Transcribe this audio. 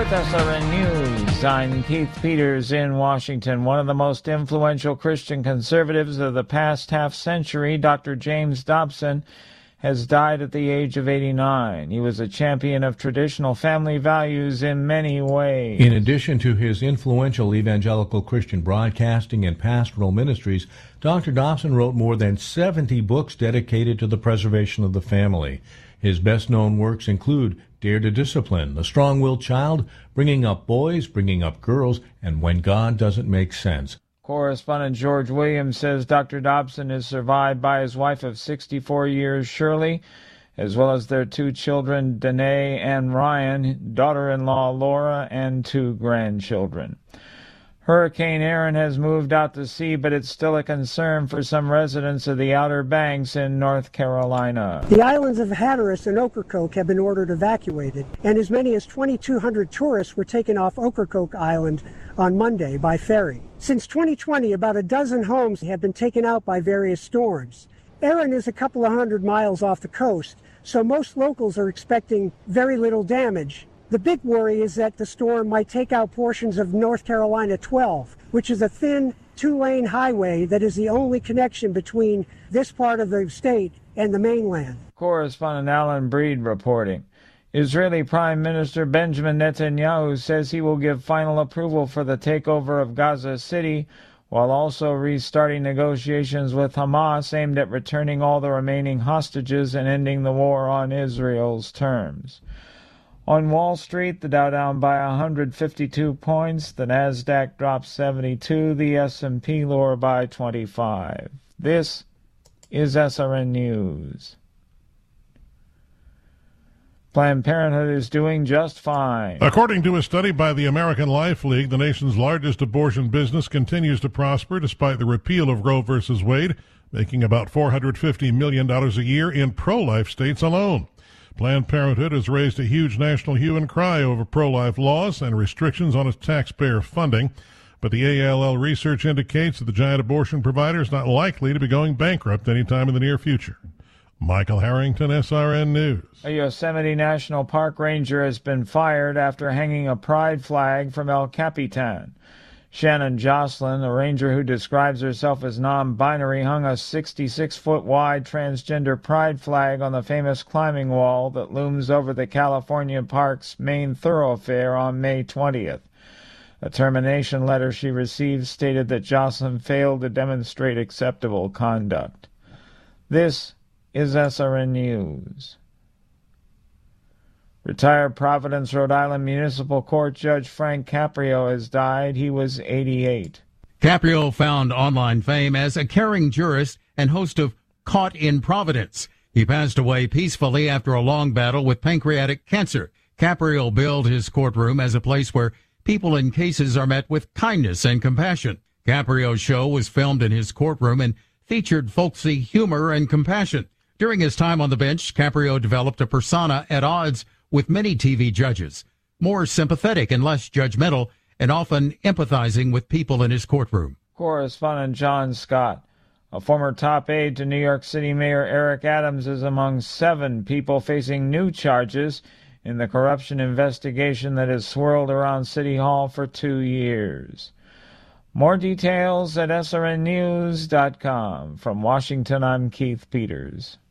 SRN News, I'm Keith Peters in Washington. One of the most influential Christian conservatives of the past half-century, Dr. James Dobson, has died at the age of 89. He was a champion of traditional family values in many ways. In addition to his influential evangelical Christian broadcasting and pastoral ministries, Dr. Dobson wrote more than 70 books dedicated to the preservation of the family. His best-known works include Dare to Discipline, The Strong-Willed Child, Bringing Up Boys, Bringing Up Girls, and When God Doesn't Make Sense. Correspondent George Williams says Dr. Dobson is survived by his wife of 64 years, Shirley, as well as their two children, Danae and Ryan, daughter-in-law Laura, and two grandchildren. Hurricane Erin has moved out to sea, but it's still a concern for some residents of the Outer Banks in North Carolina. The islands of Hatteras and Ocracoke have been ordered evacuated, and as many as 2,200 tourists were taken off Ocracoke Island on Monday by ferry. Since 2020, about a dozen homes have been taken out by various storms. Erin is a couple of hundred miles off the coast, so most locals are expecting very little damage. The big worry is that the storm might take out portions of North Carolina 12, which is a thin two-lane highway that is the only connection between this part of the state and the mainland. Correspondent Alan Breed reporting. Israeli Prime Minister Benjamin Netanyahu says he will give final approval for the takeover of Gaza City, while also restarting negotiations with Hamas aimed at returning all the remaining hostages and ending the war on Israel's terms. On Wall Street, the Dow down by 152 points, the Nasdaq dropped 72, the S&P lower by 25. This is SRN News. Planned Parenthood is doing just fine. According to a study by the American Life League, the nation's largest abortion business continues to prosper despite the repeal of Roe v. Wade, making about $450 million a year in pro-life states alone. Planned Parenthood has raised a huge national hue and cry over pro-life laws and restrictions on its taxpayer funding, but the ALL research indicates that the giant abortion provider is not likely to be going bankrupt anytime in the near future. Michael Harrington, SRN News. A Yosemite National Park ranger has been fired after hanging a pride flag from El Capitan. Shannon Jocelyn, a ranger who describes herself as non-binary, hung a 66-foot-wide transgender pride flag on the famous climbing wall that looms over the California Park's main thoroughfare on May 20th. A termination letter she received stated that Jocelyn failed to demonstrate acceptable conduct. This is SRN News. Retired Providence, Rhode Island Municipal Court Judge Frank Caprio has died. He was 88. Caprio found online fame as a caring jurist and host of Caught in Providence. He passed away peacefully after a long battle with pancreatic cancer. Caprio billed his courtroom as a place where people in cases are met with kindness and compassion. Caprio's show was filmed in his courtroom and featured folksy humor and compassion. During his time on the bench, Caprio developed a persona at odds with many TV judges, more sympathetic and less judgmental, and often empathizing with people in his courtroom. Correspondent John Scott. A former top aide to New York City Mayor Eric Adams is among 7 people facing new charges in the corruption investigation that has swirled around City Hall for 2 years. More details at srnnews.com. From Washington, I'm Keith Peters.